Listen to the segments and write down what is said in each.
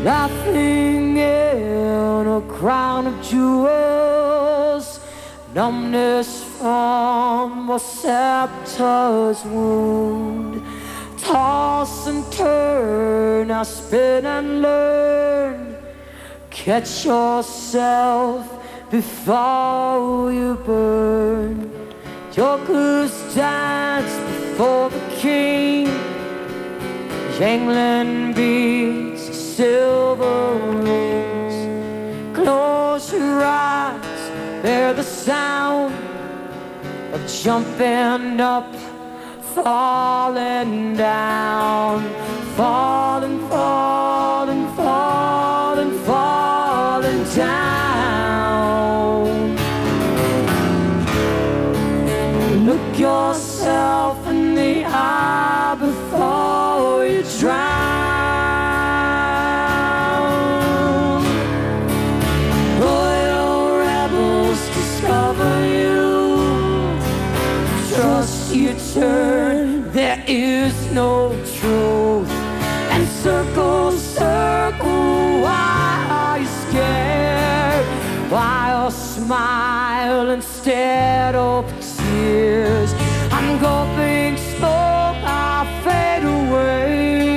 laughing in a crown of jewels, numbness from a scepter's wound. Toss and turn, now spin and learn. Catch yourself before you burn. Jokers dance before the king. Jangling beads, silver rings. Close your eyes, bear the sound of jumping up, falling down, falling, falling, falling, falling down. Look yourself in the eye before you drown. Royal rebels discover you. Trust you turn, there is no truth. And circle, circle, why are you scared? Why a smile instead of tears? I'm gulping smoke, I'll fade away.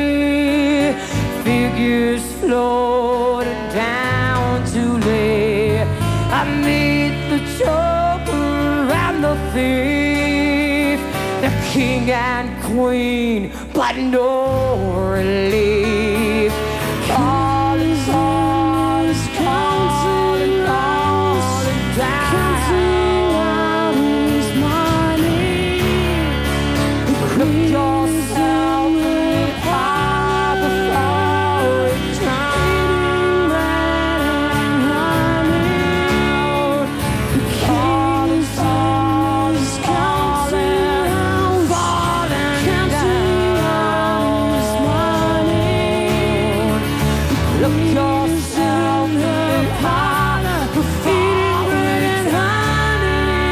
Figures floating down to lay. I meet the joker and the thief, the king and queen, but no relief. All is counting down. Counting out his money. Look yourself in the eye before you drown. All is counting down. Look yourself in the eye before you drown.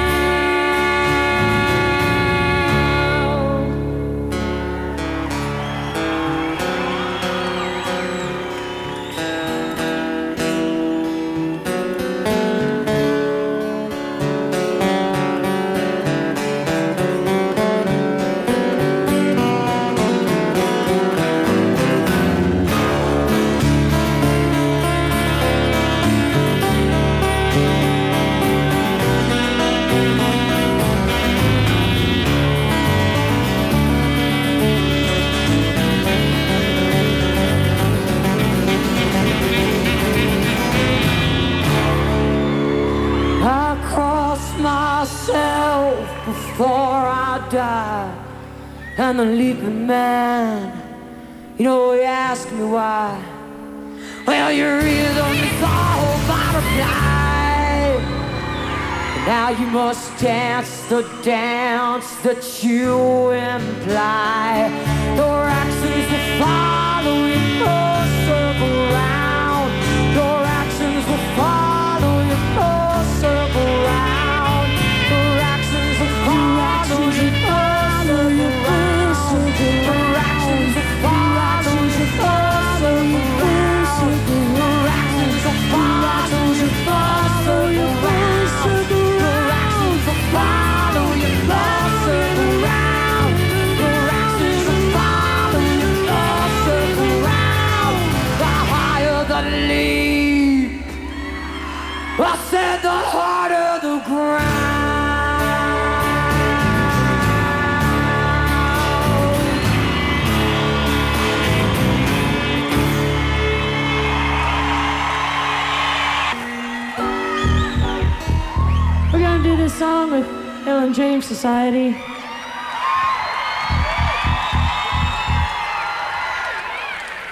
I cross myself before I die. And the leaping man, you know, he asked me why. Well, your rhythm is all butterfly. Now you must dance the dance that you imply. Your actions will follow you, no circle round. Your actions will follow you, no circle round. Your actions will follow you, no circle round. Your actions will follow you, no circle round. Your actions will follow you, no circle round. Your actions will follow you, no circle round. Your actions will follow you, no circle round. The higher the leap, I said the harder the ground. We're gonna do this song with Ellen James Society.